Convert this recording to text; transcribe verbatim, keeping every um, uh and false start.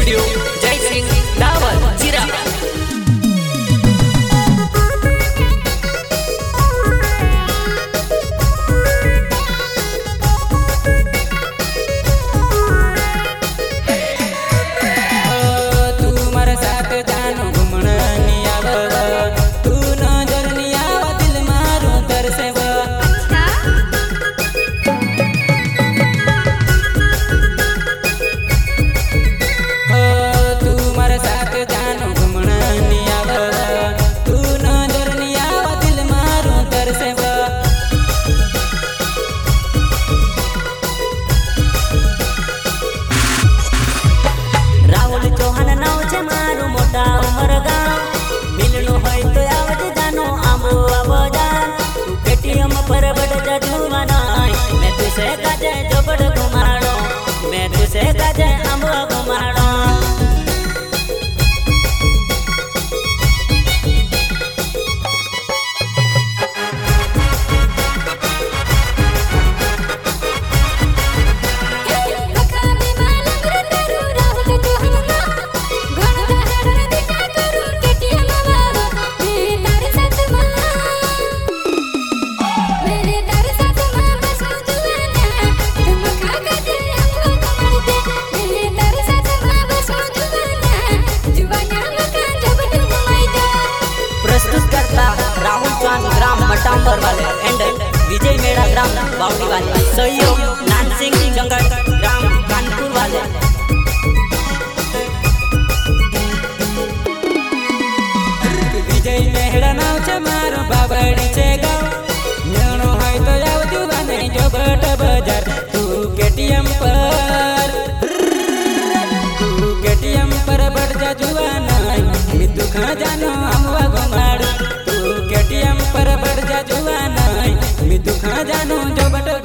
Studio जय सिंह दावल जीरा। पर बड़ जजुआना मैं तुझसे काजे जो बड़ घुमाड़ो, मैं तुझसे काजे अम्बो घुमाड़ो। मटांबर वाले एंड विजय मेड़ा ग्राम बावड़ी वाले सहयोग नानसिंह जंगल ग्राम कानपुर वाले। विजय मेड़ा नाव छे मारो बावड़ी छे गाँव न्याणो है तो आवजू बने जो बट बाजार तू केटीएम पर तू केटीएम पर बढ़ जा जुआना मी दुखा जानो अमवा घुमाड़ू तू केटीएम पर बढ़ जा जुआना मी दुखा जानो जो बट